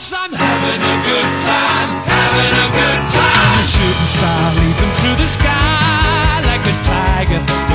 I'm having a good time, having a good time. I'm a shooting star leaping through the sky like a tiger.